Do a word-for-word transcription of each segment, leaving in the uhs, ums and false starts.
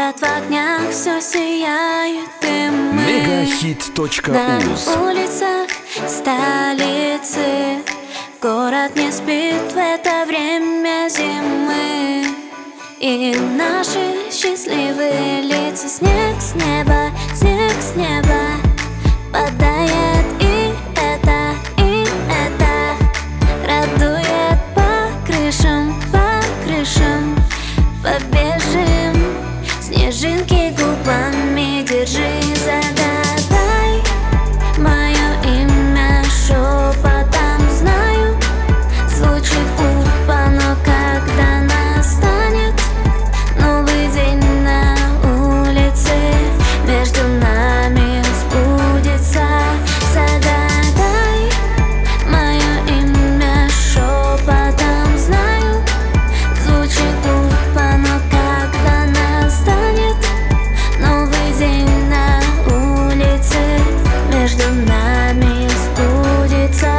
Город в огнях, все сияет, и мы Мегахит точка на уз. улицах столицы. Город не спит в это время зимы, и наши счастливые лица. Снег с неба, снег с неба падает, и это, и это радует. По крышам, по крышам побежим, снежинки губами держи. Загадай мое имя шепотом, знаю, звучит глупо, но когда настанет новый день на улице, между нами сбудется. Загадай мое имя шепотом, знаю, звучит глупо, но когда настанет новый день на улице, между нами сбудется.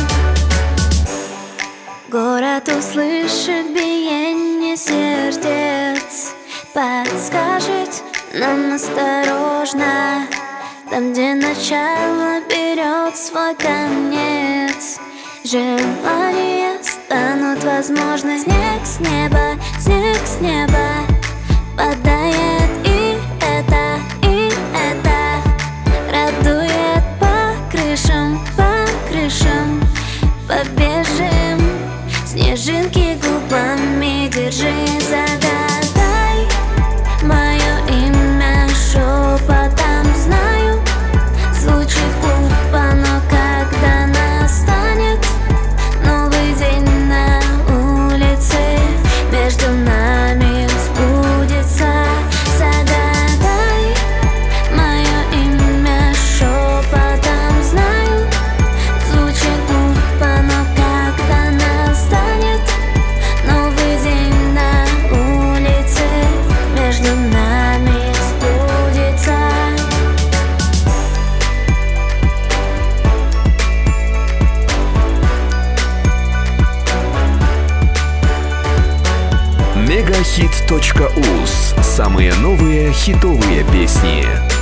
Город услышит биение сердец, подскажет нам осторожно, там, где начало берет свой конец, желания станут возможны. Снег с неба, снег с неба падает, и это, и это радует. По крышам, по крышам побежим, снежинки губами держи. Загадай мое имя шепотом, знаю, звучит глупо, но когда настанет новый день на улице, между нами сбудется. Загадай мое имя шепотом, знаю, звучит глупо, но когда настанет новый день на улице, между нами сбудется. Мегахит точка уз. Самые новые хитовые песни.